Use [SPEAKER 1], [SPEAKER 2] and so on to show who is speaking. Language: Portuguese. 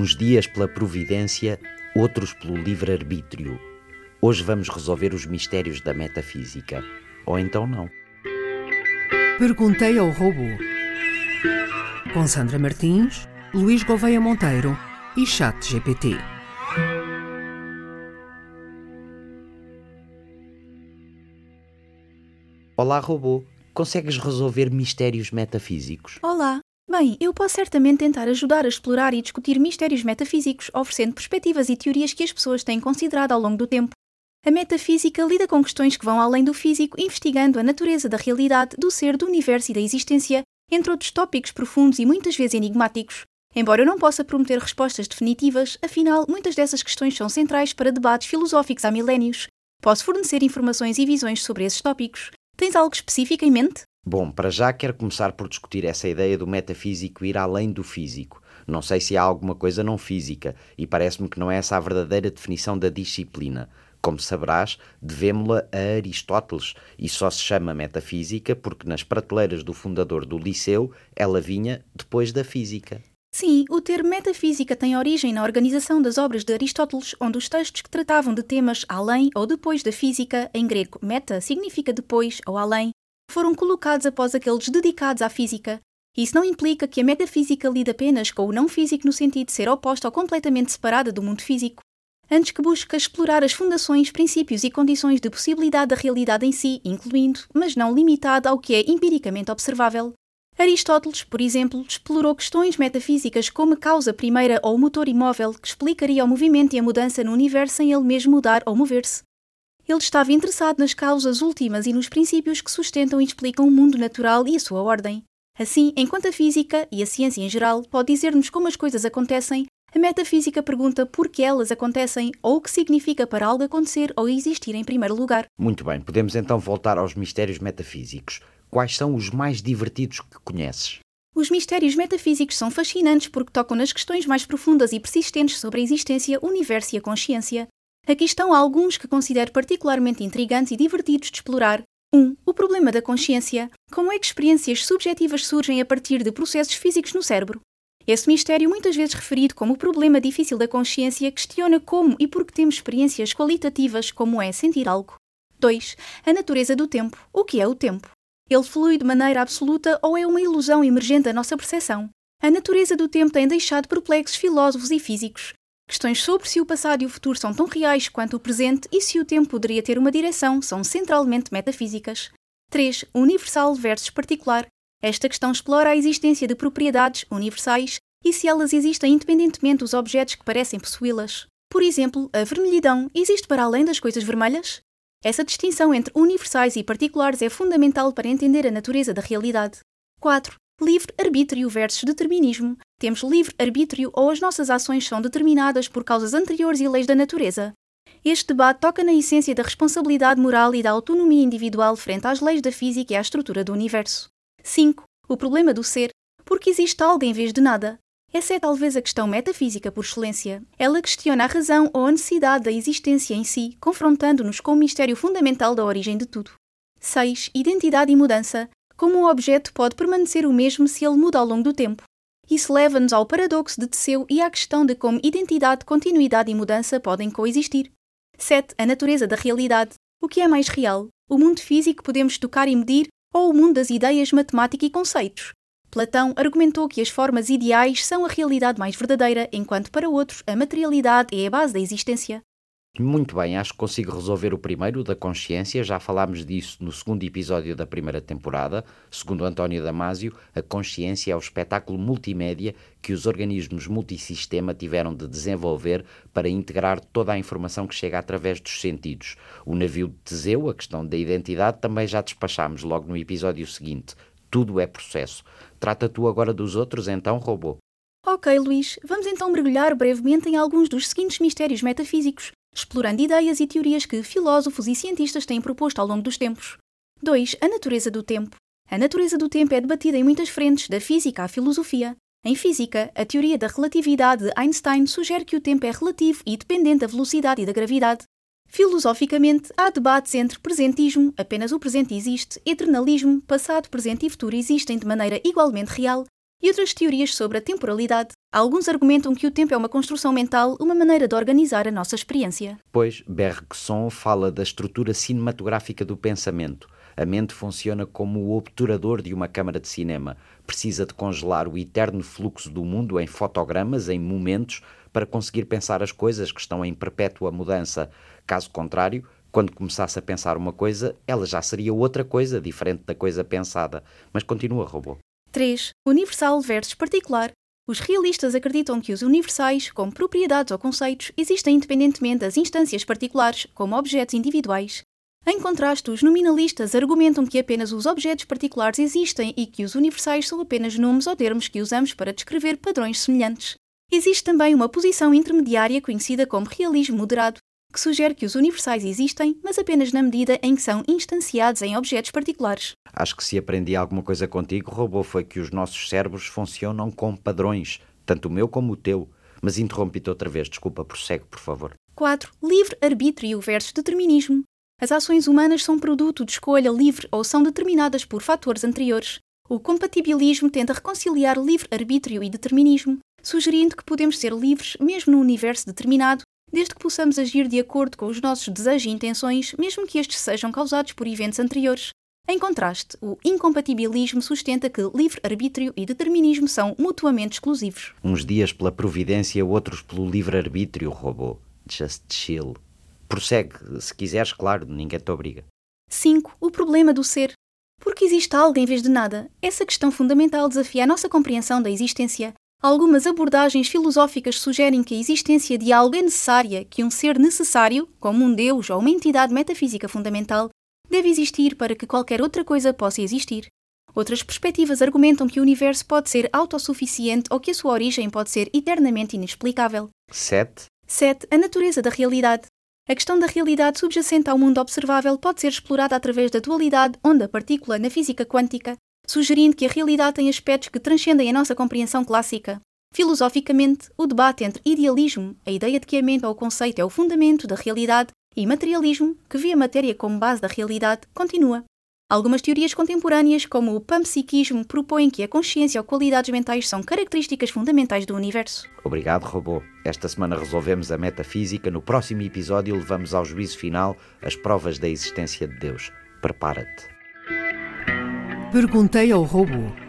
[SPEAKER 1] Uns dias pela providência, outros pelo livre-arbítrio. Hoje vamos resolver os mistérios da metafísica. Ou então não.
[SPEAKER 2] Perguntei ao robô. Com Sandra Martins, Luís Gouveia Monteiro e ChatGPT.
[SPEAKER 1] Olá, robô. Consegues resolver mistérios metafísicos?
[SPEAKER 3] Olá! Bem, eu posso certamente tentar ajudar a explorar e discutir mistérios metafísicos, oferecendo perspectivas e teorias que as pessoas têm considerado ao longo do tempo. A metafísica lida com questões que vão além do físico, investigando a natureza da realidade, do ser, do universo e da existência, entre outros tópicos profundos e muitas vezes enigmáticos. Embora eu não possa prometer respostas definitivas, afinal, muitas dessas questões são centrais para debates filosóficos há milénios. Posso fornecer informações e visões sobre esses tópicos. Tens algo específico em mente?
[SPEAKER 1] Bom, para já quero começar por discutir essa ideia do metafísico ir além do físico. Não sei se há alguma coisa não física, e parece-me que não é essa a verdadeira definição da disciplina. Como saberás, devemo-la a Aristóteles, e só se chama metafísica porque nas prateleiras do fundador do Liceu ela vinha depois da física.
[SPEAKER 3] Sim, o termo metafísica tem origem na organização das obras de Aristóteles, onde os textos que tratavam de temas além ou depois da física, em grego meta significa depois ou além, foram colocados após aqueles dedicados à física. Isso não implica que a metafísica lide apenas com o não físico no sentido de ser oposta ou completamente separada do mundo físico, antes que busca explorar as fundações, princípios e condições de possibilidade da realidade em si, incluindo, mas não limitado ao que é empiricamente observável. Aristóteles, por exemplo, explorou questões metafísicas como a causa primeira ou o motor imóvel que explicaria o movimento e a mudança no universo sem ele mesmo mudar ou mover-se. Ele estava interessado nas causas últimas e nos princípios que sustentam e explicam o mundo natural e a sua ordem. Assim, enquanto a física, e a ciência em geral, pode dizer-nos como as coisas acontecem, a metafísica pergunta por que elas acontecem ou o que significa para algo acontecer ou existir em primeiro lugar.
[SPEAKER 1] Muito bem, podemos então voltar aos mistérios metafísicos. Quais são os mais divertidos que conheces?
[SPEAKER 3] Os mistérios metafísicos são fascinantes porque tocam nas questões mais profundas e persistentes sobre a existência, o universo e a consciência. Aqui estão alguns que considero particularmente intrigantes e divertidos de explorar. 1. O problema da consciência. Como é que experiências subjetivas surgem a partir de processos físicos no cérebro? Esse mistério, muitas vezes referido como o problema difícil da consciência, questiona como e por que temos experiências qualitativas como é sentir algo. 2. A natureza do tempo. O que é o tempo? Ele flui de maneira absoluta ou é uma ilusão emergente da nossa percepção? A natureza do tempo tem deixado perplexos filósofos e físicos. Questões sobre se o passado e o futuro são tão reais quanto o presente e se o tempo poderia ter uma direção são centralmente metafísicas. 3. Universal versus particular. Esta questão explora a existência de propriedades universais e se elas existem independentemente dos objetos que parecem possuí-las. Por exemplo, a vermelhidão existe para além das coisas vermelhas? Essa distinção entre universais e particulares é fundamental para entender a natureza da realidade. 4. Livre-arbítrio versus determinismo. Temos livre-arbítrio ou as nossas ações são determinadas por causas anteriores e leis da natureza? Este debate toca na essência da responsabilidade moral e da autonomia individual frente às leis da física e à estrutura do universo. 5. O problema do ser. Porque existe algo em vez de nada? Essa é talvez a questão metafísica por excelência. Ela questiona a razão ou a necessidade da existência em si, confrontando-nos com o mistério fundamental da origem de tudo. 6. Identidade e mudança. Como um objeto pode permanecer o mesmo se ele muda ao longo do tempo? Isso leva-nos ao paradoxo de Teseu e à questão de como identidade, continuidade e mudança podem coexistir. 7. A natureza da realidade. O que é mais real? O mundo físico que podemos tocar e medir ou o mundo das ideias, matemática e conceitos? Platão argumentou que as formas ideais são a realidade mais verdadeira, enquanto para outros a materialidade é a base da existência.
[SPEAKER 1] Muito bem, acho que consigo resolver o primeiro, da consciência. Já falámos disso no segundo episódio da primeira temporada. Segundo António Damasio, a consciência é o espetáculo multimédia que os organismos multissistema tiveram de desenvolver para integrar toda a informação que chega através dos sentidos. O navio de Teseu, a questão da identidade, também já despachámos logo no episódio seguinte. Tudo é processo. Trata tu agora dos outros, então, robô.
[SPEAKER 3] Ok, Luís, vamos então mergulhar brevemente em alguns dos seguintes mistérios metafísicos, explorando ideias e teorias que filósofos e cientistas têm proposto ao longo dos tempos. 2. A natureza do tempo. A natureza do tempo é debatida em muitas frentes, da física à filosofia. Em física, a teoria da relatividade de Einstein sugere que o tempo é relativo e dependente da velocidade e da gravidade. Filosoficamente, há debates entre presentismo, apenas o presente existe, eternalismo, passado, presente e futuro existem de maneira igualmente real, e outras teorias sobre a temporalidade. Alguns argumentam que o tempo é uma construção mental, uma maneira de organizar a nossa experiência.
[SPEAKER 1] Pois, Bergson fala da estrutura cinematográfica do pensamento. A mente funciona como o obturador de uma câmara de cinema. Precisa de congelar o eterno fluxo do mundo em fotogramas, em momentos, para conseguir pensar as coisas que estão em perpétua mudança. Caso contrário, quando começasse a pensar uma coisa, ela já seria outra coisa, diferente da coisa pensada. Mas continua, robô.
[SPEAKER 3] 3. Universal versus particular. Os realistas acreditam que os universais, como propriedades ou conceitos, existem independentemente das instâncias particulares, como objetos individuais. Em contraste, os nominalistas argumentam que apenas os objetos particulares existem e que os universais são apenas nomes ou termos que usamos para descrever padrões semelhantes. Existe também uma posição intermediária conhecida como realismo moderado, que sugere que os universais existem, mas apenas na medida em que são instanciados em objetos particulares.
[SPEAKER 1] Acho que se aprendi alguma coisa contigo, robô, foi que os nossos cérebros funcionam com padrões, tanto o meu como o teu. Mas interrompi-te outra vez, desculpa, prossegue, por favor.
[SPEAKER 3] 4. Livre-arbítrio versus determinismo. As ações humanas são produto de escolha livre ou são determinadas por fatores anteriores. O compatibilismo tenta reconciliar livre-arbítrio e determinismo, sugerindo que podemos ser livres mesmo num universo determinado, desde que possamos agir de acordo com os nossos desejos e intenções, mesmo que estes sejam causados por eventos anteriores. Em contraste, o incompatibilismo sustenta que livre-arbítrio e determinismo são mutuamente exclusivos.
[SPEAKER 1] Uns dias pela providência, outros pelo livre-arbítrio, robô. Just chill. Prossegue, se quiseres, claro, ninguém te obriga.
[SPEAKER 3] 5. O problema do ser. Porque existe algo em vez de nada? Essa questão fundamental desafia a nossa compreensão da existência. Algumas abordagens filosóficas sugerem que a existência de algo é necessária, que um ser necessário, como um Deus ou uma entidade metafísica fundamental, deve existir para que qualquer outra coisa possa existir. Outras perspectivas argumentam que o universo pode ser autossuficiente ou que a sua origem pode ser eternamente inexplicável.
[SPEAKER 1] 7.
[SPEAKER 3] 7. A natureza da realidade. A questão da realidade subjacente ao mundo observável pode ser explorada através da dualidade onda-partícula na física quântica, sugerindo que a realidade tem aspectos que transcendem a nossa compreensão clássica. Filosoficamente, o debate entre idealismo, a ideia de que a mente ou o conceito é o fundamento da realidade, e materialismo, que vê a matéria como base da realidade, continua. Algumas teorias contemporâneas, como o panpsiquismo, propõem que a consciência ou qualidades mentais são características fundamentais do universo.
[SPEAKER 1] Obrigado, robô. Esta semana resolvemos a metafísica. No próximo episódio levamos ao juízo final as provas da existência de Deus. Prepara-te.
[SPEAKER 2] Perguntei ao robô.